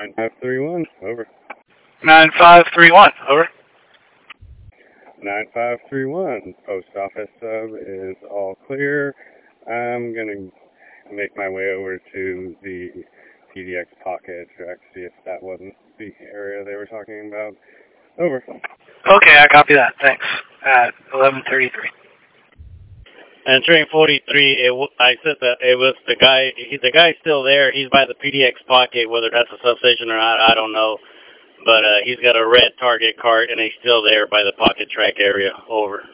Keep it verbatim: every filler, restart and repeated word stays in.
nine five three one, over. nine five three one, over. nine five three one, post office sub is all clear. I'm going to make my way over to the P D X pocket track, see if that wasn't the area they were talking about. Over. Okay, I copy that. Thanks. At eleven thirty-three. Entering forty-three, it w- I said that it was the guy, he, the guy's still there. He's by the P D X pocket, whether that's a substation or not, I don't know. But uh, he's got a red Target cart, and he's still there by the pocket track area. Over.